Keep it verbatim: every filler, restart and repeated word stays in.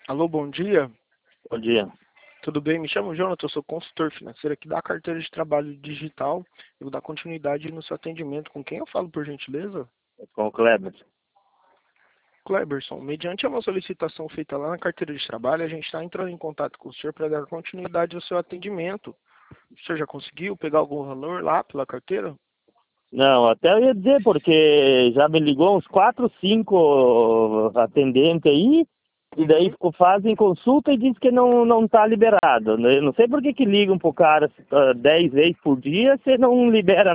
Alô, bom dia. Bom dia. Tudo bem? Me chamo Jonathan, eu sou consultor financeiro aqui da carteira de trabalho digital. Eu vou dar continuidade no seu atendimento. Com quem eu falo, por gentileza? Com o Kleber. Kleberson, mediante uma solicitação feita lá na carteira de trabalho, a gente está entrando em contato com o senhor para dar continuidade ao seu atendimento. O senhor já conseguiu pegar algum valor lá pela carteira? Não, até eu ia dizer, porque já me ligou uns quatro, cinco atendentes aí, e daí Uhum. fazem consulta e diz que não não está liberado. Eu não sei por que que ligam pro cara uh, dez vezes por dia se não libera